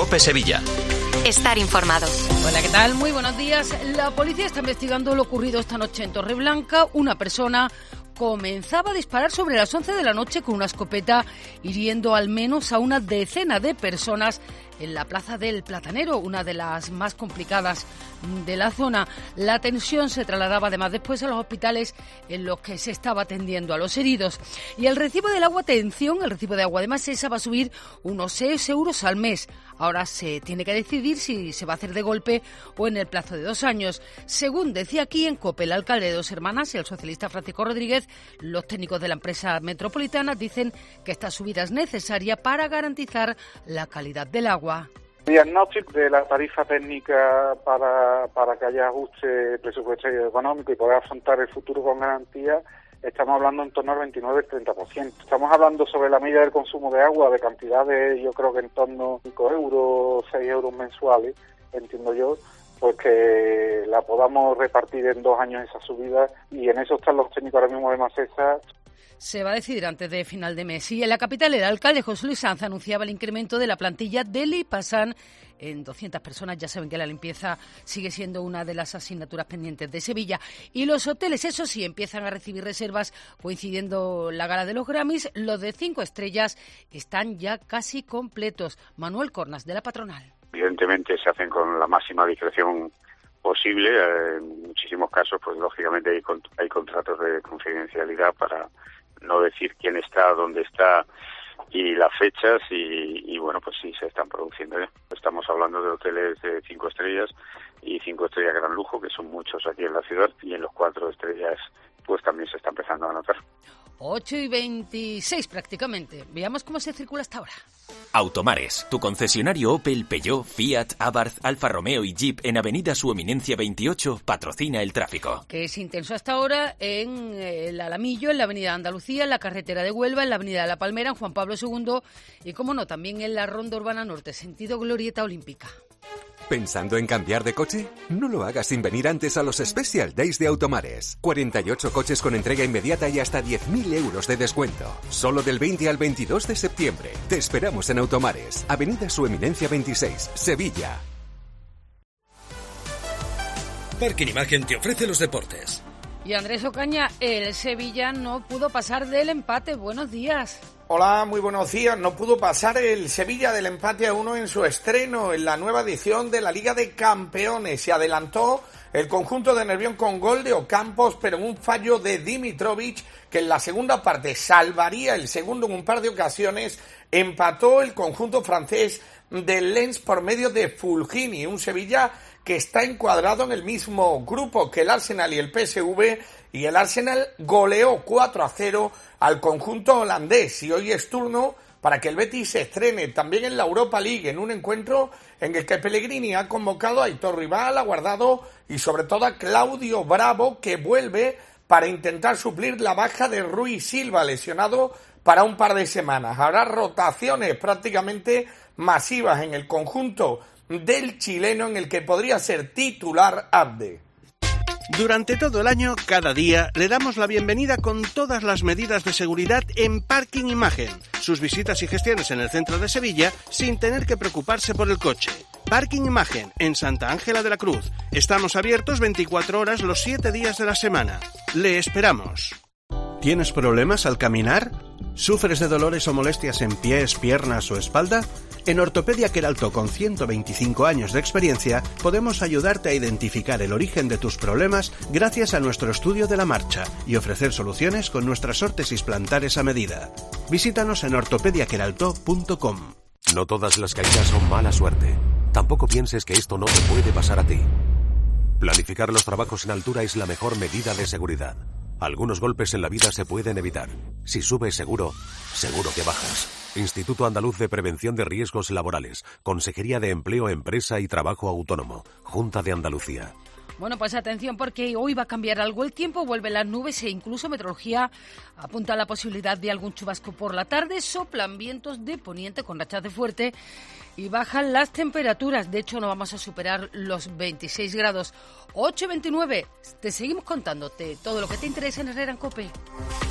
COPE Sevilla. Estar informado. Hola, ¿qué tal? Muy buenos días. La policía está investigando lo ocurrido esta noche en Torreblanca. Una persona comenzaba a disparar sobre las 11 de la noche con una escopeta, hiriendo al menos a una decena de personas en la Plaza del Platanero, una de las más complicadas de la zona. La tensión se trasladaba además después a los hospitales en los que se estaba atendiendo a los heridos. Y el recibo del agua, atención, el recibo de agua de Masesa va a subir unos 6 euros al mes. Ahora se tiene que decidir si se va a hacer de golpe o en el plazo de 2 años. Según decía aquí en COPE el alcalde de Dos Hermanas y el socialista Francisco Rodríguez, los técnicos de la empresa metropolitana dicen que esta subida es necesaria para garantizar la calidad del agua. Diagnóstico de la tarifa técnica para que haya ajuste presupuestario y económico y poder afrontar el futuro con garantía. Estamos hablando en torno al 29-30%. Estamos hablando sobre la medida del consumo de agua, de cantidades, yo creo que en torno a 5 euros, 6 euros mensuales, entiendo yo, pues que la podamos repartir en 2 años esa subida, y en eso están los técnicos ahora mismo de Masesa. Se va a decidir antes de final de mes. Y en la capital, el alcalde José Luis Sanz anunciaba el incremento de la plantilla del IPASAN en 200 personas. Ya saben que la limpieza sigue siendo una de las asignaturas pendientes de Sevilla. Y los hoteles, eso sí, empiezan a recibir reservas coincidiendo la gala de los Grammys. Los de 5 estrellas están ya casi completos. Manuel Cornas, de la patronal. Evidentemente se hacen con la máxima discreción posible. En muchísimos casos, pues lógicamente hay contratos de confidencialidad para no decir quién está, dónde está y las fechas, y bueno, pues sí, se están produciendo ya. Estamos hablando de hoteles de 5 estrellas y 5 estrellas gran lujo, que son muchos aquí en la ciudad, y en los 4 estrellas pues también se está empezando a notar. 8:26 prácticamente. Veamos cómo se circula hasta ahora. Automares, tu concesionario Opel, Peugeot, Fiat, Abarth, Alfa Romeo y Jeep en Avenida Su Eminencia 28 patrocina el tráfico. Que es intenso hasta ahora en el Alamillo, en la Avenida Andalucía, en la carretera de Huelva, en la Avenida de la Palmera, en Juan Pablo II y, como no, también en la Ronda Urbana Norte, sentido Glorieta Olímpica. ¿Pensando en cambiar de coche? No lo hagas sin venir antes a los Special Days de Automares. 48 coches con entrega inmediata y hasta 10.000 euros de descuento. Solo del 20 al 22 de septiembre. Te esperamos en Automares, Avenida Su Eminencia 26, Sevilla. Parking Imagen te ofrece los deportes. Y Andrés Ocaña, el Sevilla no pudo pasar del empate. Buenos días. Hola, muy buenos días. No pudo pasar el Sevilla del empate a 1 en su estreno en la nueva edición de la Liga de Campeones. Se adelantó el conjunto de Nervión con gol de Ocampos, pero en un fallo de Dimitrovic, que en la segunda parte salvaría el segundo en un par de ocasiones. Empató el conjunto francés del Lens por medio de Fulgini, un Sevilla que está encuadrado en el mismo grupo que el Arsenal y el PSV, y el Arsenal goleó 4-0 al conjunto holandés, y hoy es turno para que el Betis se estrene también en la Europa League, en un encuentro en el que Pellegrini ha convocado a Aitor Rival, a Guardado y sobre todo a Claudio Bravo, que vuelve para intentar suplir la baja de Rui Silva, lesionado para un par de semanas. Habrá rotaciones prácticamente masivas en el conjunto del chileno, en el que podría ser titular Abde. Durante todo el año, cada día, le damos la bienvenida con todas las medidas de seguridad en Parking Imagen. Sus visitas y gestiones en el centro de Sevilla sin tener que preocuparse por el coche. Parking Imagen, en Santa Ángela de la Cruz. Estamos abiertos 24 horas los 7 días de la semana. Le esperamos. ¿Tienes problemas al caminar? ¿Sufres de dolores o molestias en pies, piernas o espalda? En Ortopedia Queralto, con 125 años de experiencia, podemos ayudarte a identificar el origen de tus problemas gracias a nuestro estudio de la marcha y ofrecer soluciones con nuestras órtesis plantares a medida. Visítanos en ortopediaqueralto.com. No todas las caídas son mala suerte. Tampoco pienses que esto no te puede pasar a ti. Planificar los trabajos en altura es la mejor medida de seguridad. Algunos golpes en la vida se pueden evitar. Si subes seguro, seguro que bajas. Instituto Andaluz de Prevención de Riesgos Laborales. Consejería de Empleo, Empresa y Trabajo Autónomo. Junta de Andalucía. Bueno, pues atención, porque hoy va a cambiar algo el tiempo, vuelven las nubes e incluso meteorología apunta a la posibilidad de algún chubasco por la tarde. Soplan vientos de poniente con rachas de fuerte y bajan las temperaturas. De hecho, no vamos a superar los 26 grados. 8:29. Te seguimos contándote todo lo que te interesa en Herrera en COPE.